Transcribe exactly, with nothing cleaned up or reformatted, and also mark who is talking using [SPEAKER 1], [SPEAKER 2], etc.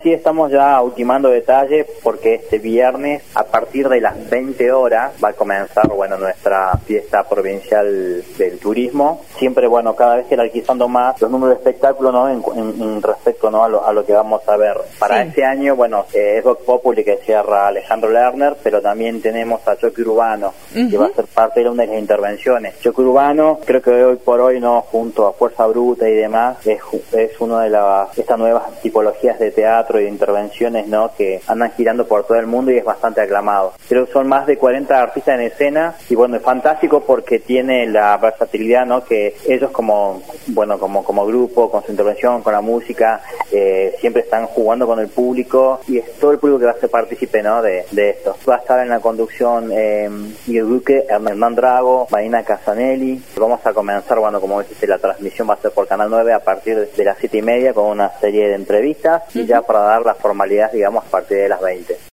[SPEAKER 1] Sí, estamos ya ultimando detalles porque este viernes a partir de las veinte horas va a comenzar, bueno, nuestra fiesta provincial del turismo. Siempre, bueno, cada vez jerarquizando más los números de espectáculos, ¿no? En, en, en respecto, ¿no? A lo, a lo que vamos a ver. Para
[SPEAKER 2] sí.
[SPEAKER 1] este año, bueno, eh, es Vox Populi que cierra Alejandro Lerner, pero también tenemos a Choque Urbano, uh-huh. que va a ser parte de una de las intervenciones. Choque Urbano, creo que hoy por hoy, ¿no? Junto a Fuerza Bruta y demás, es, es una de las estas nuevas tipologías de teatro y de intervenciones, ¿no? Que andan girando por todo el mundo y es bastante aclamado. Creo que son más de cuarenta artistas en escena y bueno, es fantástico porque tiene la versatilidad, ¿no? Que ellos como, bueno, como, como grupo, con su intervención, con la música, eh, siempre están jugando con el público y es todo el público que va a ser partícipe, ¿no? De, de esto. Va a estar en la conducción eh, Miguel Duque, Hernán Drago, Marina Casanelli. Vamos a comenzar, bueno, como dijiste, la transmisión va a ser por Canal nueve a partir de las siete y media con una serie de entrevistas y ya para dar las formalidades, digamos, a partir de las veinte.